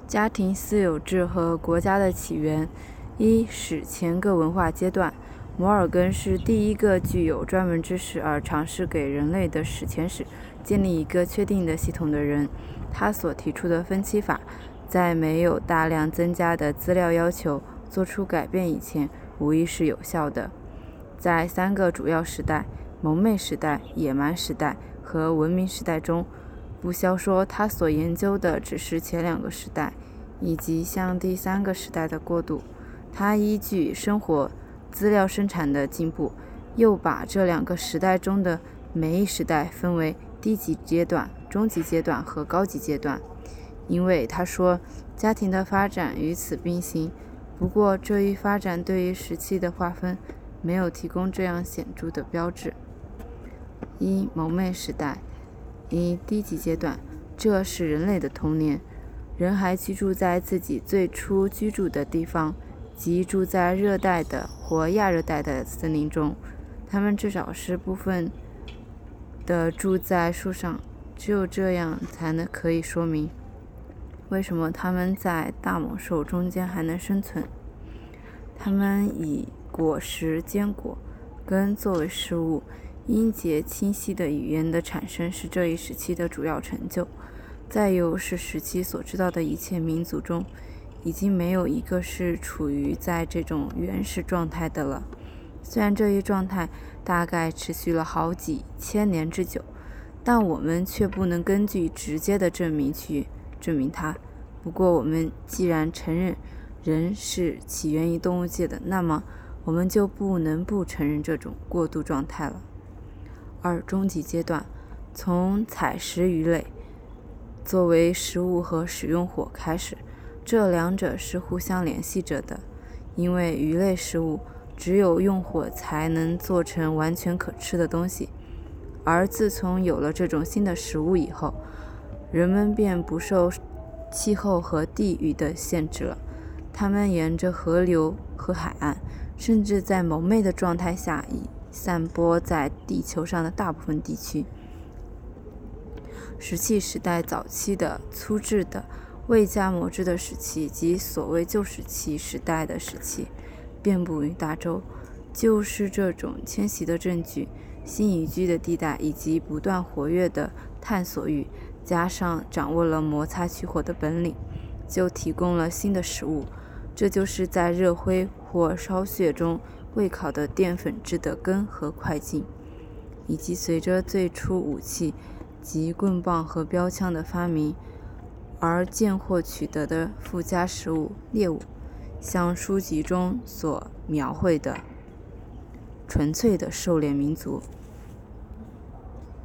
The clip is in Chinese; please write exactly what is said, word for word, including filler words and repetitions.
家庭私有制和国家的起源。一、史前各文化阶段。摩尔根是第一个具有专门知识而尝试给人类的史前史建立一个确定的系统的人。他所提出的分期法，在没有大量增加的资料要求做出改变以前，无疑是有效的。在三个主要时代——蒙昧时代、野蛮时代和文明时代中，不消说他所研究的只是前两个时代，以及向第三个时代的过渡。他依据生活资料生产的进步，又把这两个时代中的每一时代分为低级阶段、中级阶段和高级阶段。因为他说，家庭的发展与此并行，不过这一发展对于时期的划分没有提供这样显著的标志。一、蒙昧时代。一、低级阶段，这是人类的童年，人还居住在自己最初居住的地方，即住在热带的或亚热带的森林中。他们至少是部分的住在树上，只有这样才能可以说明为什么他们在大猛兽中间还能生存。他们以果实、坚果、根作为食物，音节清晰的语言的产生是这一时期的主要成就。再有是时期所知道的一切民族中，已经没有一个是处于在这种原始状态的了。虽然这一状态大概持续了好几千年之久，但我们却不能根据直接的证明去证明它。不过我们既然承认人是起源于动物界的，那么我们就不能不承认这种过渡状态了。二、终极阶段，从采食鱼类作为食物和使用火开始，这两者是互相联系着的，因为鱼类食物只有用火才能做成完全可吃的东西。而自从有了这种新的食物以后，人们便不受气候和地域的限制了。他们沿着河流和海岸，甚至在蒙昧的状态下已散播在地球上的大部分地区。石器时代早期的粗制的未加磨制的石器及所谓旧石器时代的石器遍布于大洲，就是这种迁徙的证据、新移居的地带以及不断活跃的探索欲，加上掌握了摩擦取火的本领，就提供了新的食物。这就是在热灰或烧血中未烤的淀粉质的根和块茎，以及随着最初武器及棍棒和标枪的发明而见获取得的附加食物猎物，像书籍中所描绘的纯粹的狩猎民族。